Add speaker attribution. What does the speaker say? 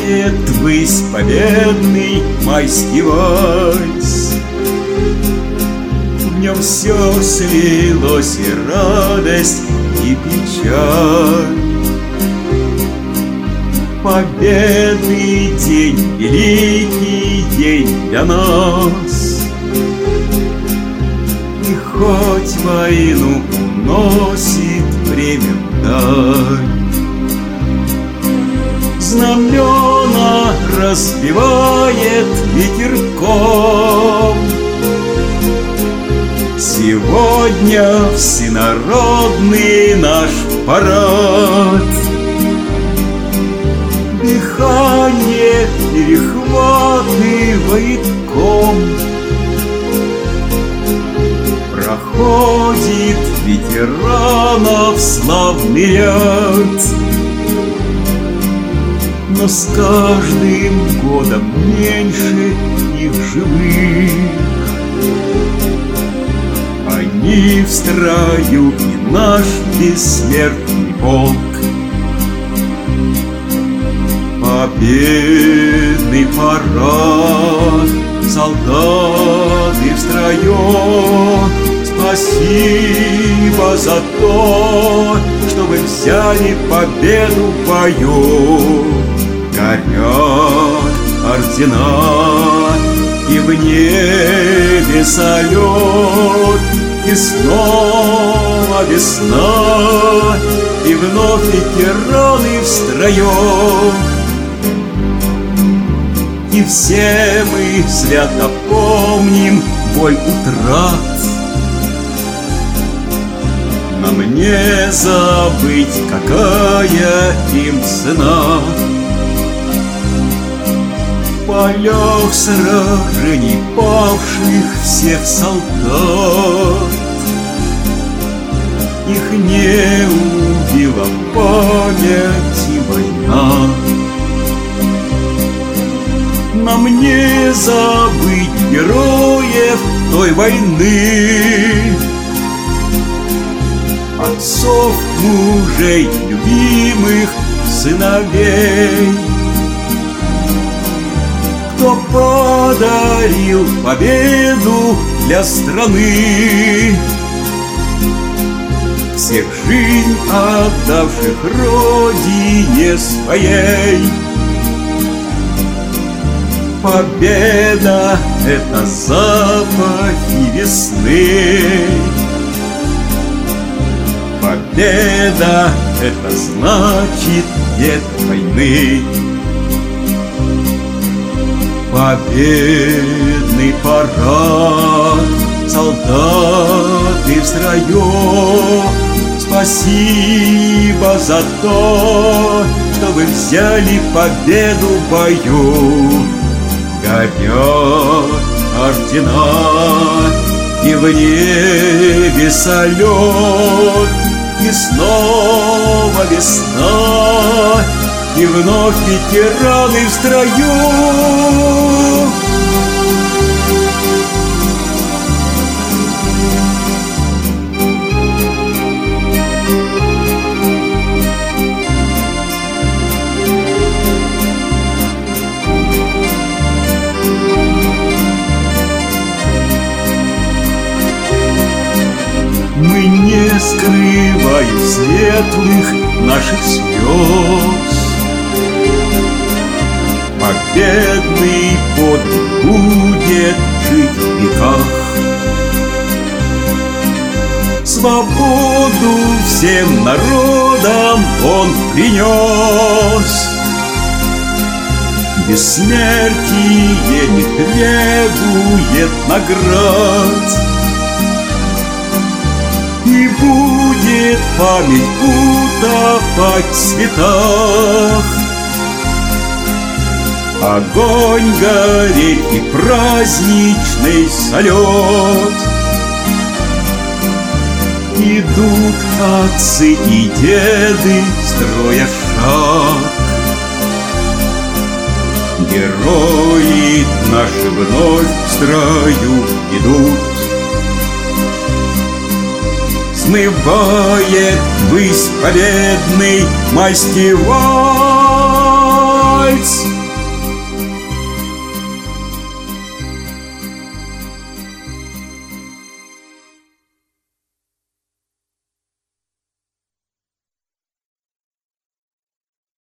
Speaker 1: Смывает ввысь победный майский вальс. В нем все слилось, и радость, и печаль. Победный день, великий день для нас. И хоть войну уносит время вдаль, знамена разбивает ветерком. Сегодня всенародный наш парад. Дыхание перехватывает ком. Проходит ветеранов славный ряд. Но с каждым годом меньше их живых. Они в строю, и наш бессмертный полк. Победный парад, солдаты в строю. Спасибо за то, что вы взяли победу в бою. Горят ордена, и в небе салют. И снова весна, и вновь ветераны в строю. И все мы свято помним боль утрат. Нам не забыть, какая им цена. В полях сражений павших всех солдат. Их не убила память и война. Нам не забыть героев той войны. Отцов, мужей, любимых сыновей. Кто подарил победу для страны. Всех жизнь отдавших родине своей. Победа — это запахи весны. Победа — это значит нет войны. Победный парад, солдаты в строю. Спасибо за то, что вы взяли победу в бою. Горят ордена, и в небе салют. И снова весна, и вновь ветераны в строю. Мы не скрываем светлых наших слез. Победный подвиг будет жить в веках. Свободу всем народам он принес. Бессмертие не требует наград. И будет память утопать в цветах. Огонь гореть и праздничный салют. Идут отцы и деды, строя шаг. Герои наши вновь в строю идут. Смывает ввысь победный майский вальс.